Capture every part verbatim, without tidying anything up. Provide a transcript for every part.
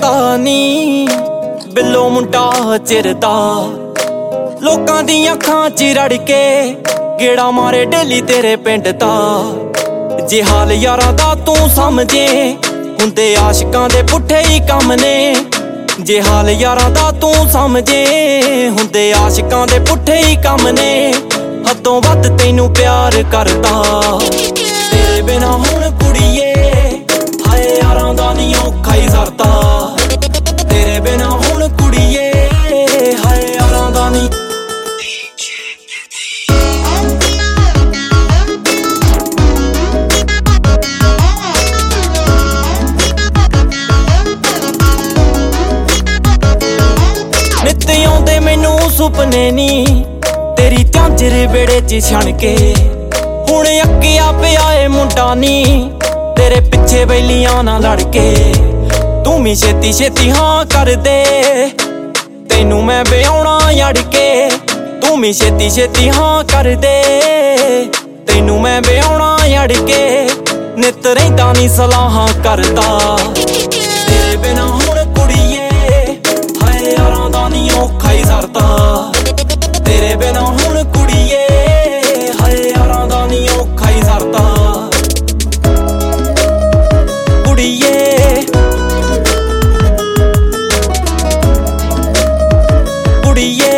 पता नहीं बिल्लो मुंडा चिरदा लोकां दी अखां च रड़ के गेड़ा मारे डेली तेरे पिंड दा। जे हाल यारां दा तू समझे हुंदे आशिकां दे पुट्ठे ही कम ने। जे हाल यारां दा तू समझे हुंदे आशिकां दे पुट्ठे ही कम ने। हदों वध तैनू प्यार करदा तेरे बिना हुण कुड़िए हाय यारां दा नी औखा ही सरदा। तेरे बिना हुण कुड़िए हाय यारां दा नी। नित आउंदे मैनू सुपने नी तेरी झांजर बेड़े च छण के। हुण अक्किया पिया ए मुंडा नी तेरे पिछे बैलियां ना लड़के। तू मी छेती छेती हाँ कर दे तैनू मैं ब्याहना अड़ के। तू मी छेती छेती हाँ कर दे तैनू मैं ब्याहना अड़ के। नित रहिंदा नी सलाहां करदा तेरे बिना हुण कुड़िए हाय यारां दा नी औखा ही सरदा। तेरे बिना हुण कुड़िए हाय यारां दा नी औखा ही सरदा। कुड़िए कुड़िए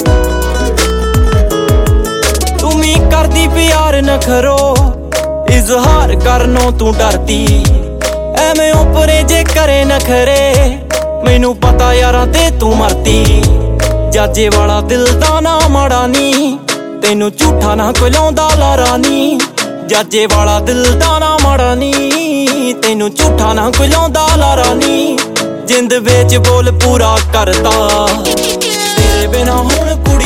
तुमी करदी प्यार नखरो इजहार करनो तू डरदी। एवें उपरे जे करे नखरे मैनू पता यारां ते तू मरदी। जाजे वाला दिल दा ना माड़ा नी तैनू झूठा ना कोई लाउंदा लारा नी। जाजे वाला दिल दा ना माड़ा नी तैनू झूठा ना कोई लाउंदा लारा नी। जिंद विच बोल पूरा करदा तेरे बिना हुण